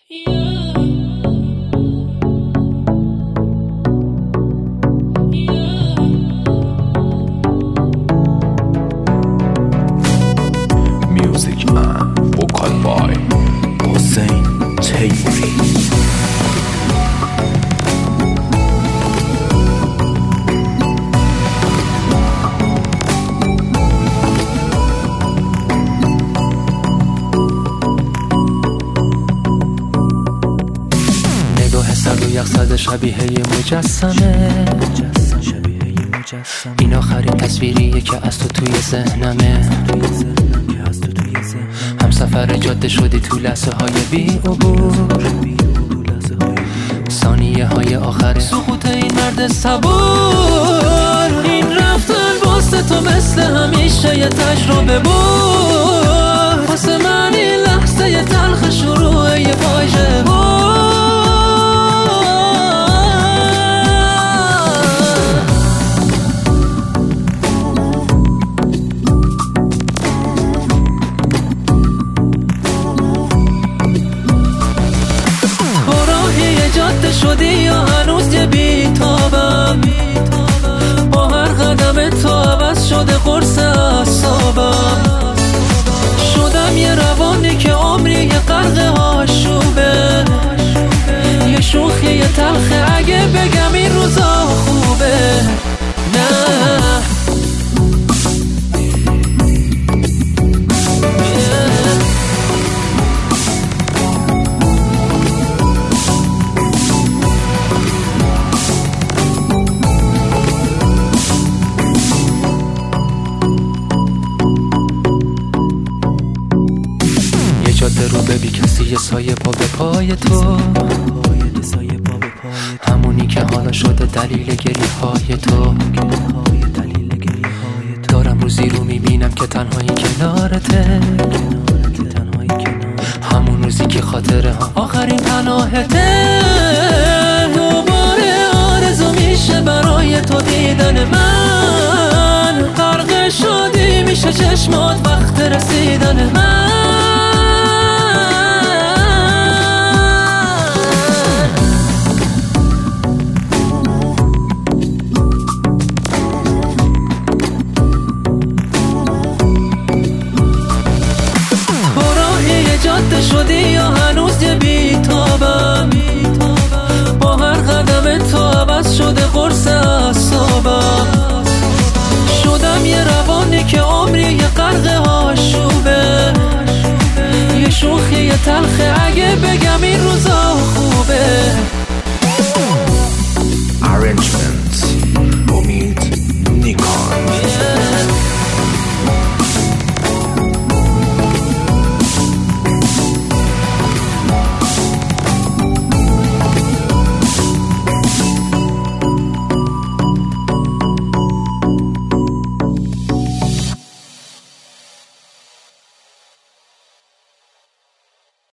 Music and vocal by حسین تیموری. نگاه سرد و یخزده شبیه مجسمه، این آخرین تصویریه که از تو توی ذهنمه. هم سفر جاده شدی تو لحظه های بی عبور، ثانیه های آخر سقوط این مرد صبور. این رفتن واسه تو مثل همیشه یه تجربه بود، واسه من این لحظه یه تلخ شروع یه فاجعه بود. جاده شدی یا هنوز یه بیتابم، با هر قدم تو عوض شده قرص اعصابم. شدم یه روانی که عمری یه غرق آشوبه، یه شوخی یه تلخه اگه بگم این روزا خوبه. نه جاده رو ببی کسی یه سایه پا به پای تو، همونی که حالا شده دلیل گریه های تو. دارم روزی رو میبینم که تنهایی کنارته، همون روزی که خاطره ها آخرین پناهته. دوباره آرزو میشه برای تو دیدن من، غرق شدی میشه چشمات وقت رسیدن من. جاده شدی یا هنوز یه بیتابم، با هر قدم تو عوض شده قرص اعصابم. شدم یه روانی که عمری یه غرق آشوبه، یه شوخی یه تلخه اگه بگم این روزا خوبه. Arrangement